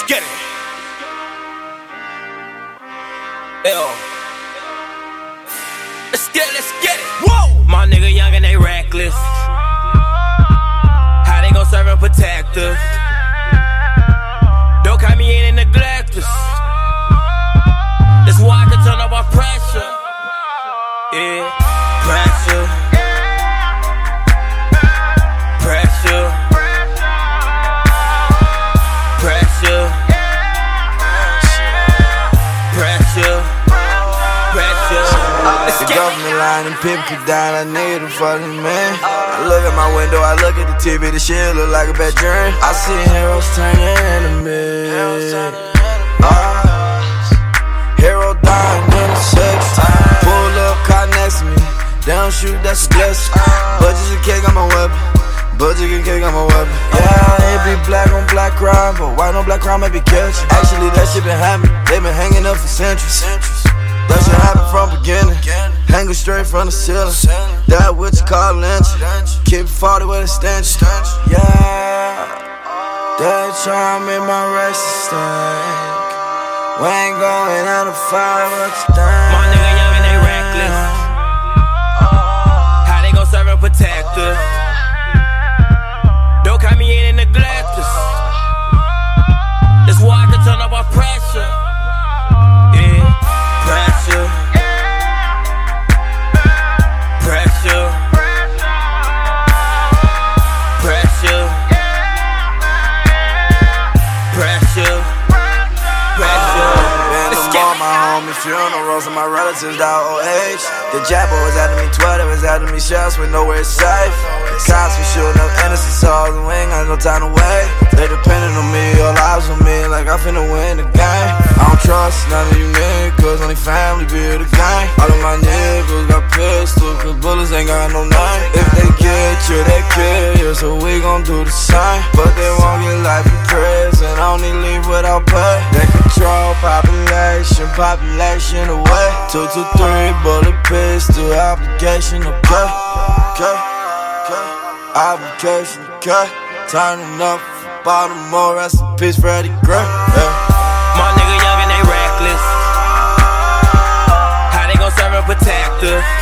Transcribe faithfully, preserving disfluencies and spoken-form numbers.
get it. Yo. Let's get it, let's get it. Whoa! My nigga young and they reckless. How they gon' serve and protect us? Don't count me in and neglect us. That's why I can turn up our pressure. Yeah, pressure. Pressure. Pressure. Pressure. Pressure. The government line and people keep dying, I need a fucking man. I look at my window, I look at the T V, the shit look like a bad dream. I see heroes turning enemies. Uh, hero dying in the sex. Pull up, car next to me. They don't shoot, that's a blessing. Budget's a cake on my weapon. Budget and cake on my weapon. Yeah, it be black on black crime, but white on black crime may be catching. Actually, that shit been happening. They been hanging up for centuries. That shit happened from beginning. Hanging straight from the ceiling. That what you call lynch. Keep forty with a stench. Yeah, they try to make my race stink. We ain't going out of fire, what you think? My nigga young and they reckless. How they gon' serve and protect us? Don't count me in and neglect us. That's why I can turn up our pressure. Yeah, pressure. Pressure. Pressure. Pressure. Pressure. My homies, funerals and my relatives die old age. The jabber was after me, twelve, was after me, shots with nowhere safe. The cops was shooting up innocent souls and we ain't got no time to wait. They depending on me, all lives on me, like I finna win the game. I don't trust none of you niggas, only family build the game. All of my niggas got pistols, cause bullets ain't got no name. If they get you, they kill you, so we gon' do the same. But they won't get life in prison, only leave without pay. They control population, population away. Two, two, three, bullet pistol, application, okay, okay, okay, application, okay. Turning up for Baltimore, rest in peace, Freddie Gray. Yeah. My nigga young and they reckless. How they gon' serve and protect us?